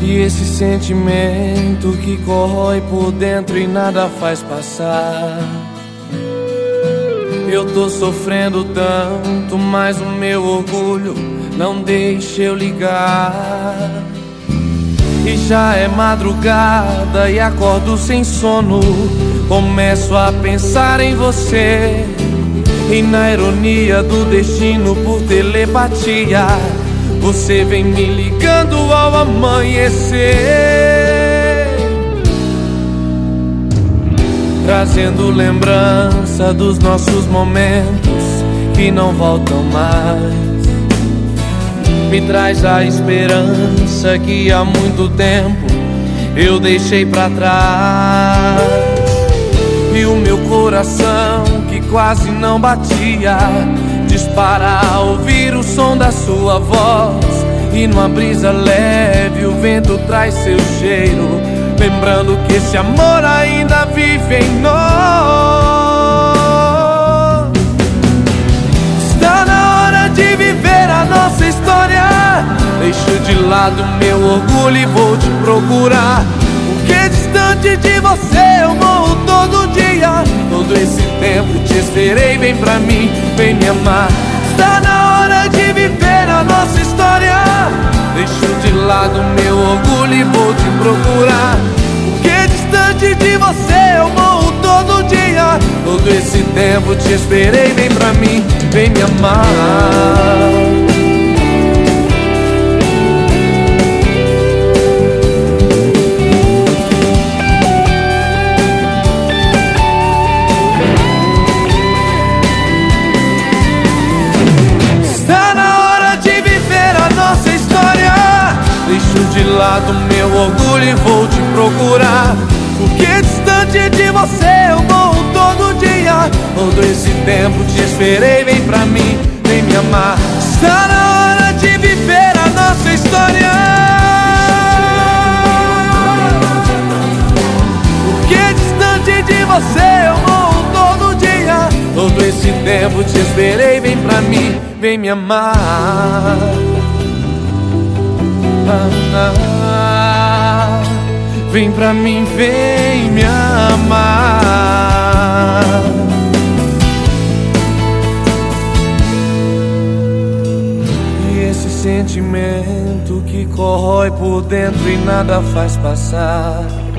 E esse sentimento que corrói por dentro e nada faz passar. Eu tô sofrendo tanto, mas o meu orgulho não deixa eu ligar. E já é madrugada e acordo sem sono. Começo a pensar em você e na ironia do destino, por telepatia você vem me ligando ao amanhecer, trazendo lembrança dos nossos momentos que não voltam mais. Me traz a esperança que há muito tempo eu deixei pra trás. E o meu coração, que quase não batia, dispara ao ouvir o som da sua voz. E numa brisa leve o vento traz seu cheiro, lembrando que esse amor ainda vive em nós. Está na hora de viver a nossa história. Deixo de lado meu orgulho e vou te procurar, porque distante de você eu morro todo dia. Todo esse tempo te esperei, vem pra mim, vem me amar. Está na hora de viver a nossa história. Deixo de lado meu orgulho e vou te procurar, porque distante de você eu morro todo dia. Todo esse tempo te esperei, vem pra mim, vem me amar. Deixo de lado meu orgulho e vou te procurar, porque distante de você eu morro todo dia. Todo esse tempo te esperei, vem pra mim, vem me amar. Está na hora de viver a nossa história, porque distante de você eu morro todo dia. Todo esse tempo te esperei, vem pra mim, vem me amar. Vem pra mim, vem me amar. E esse sentimento que corrói por dentro e nada faz passar.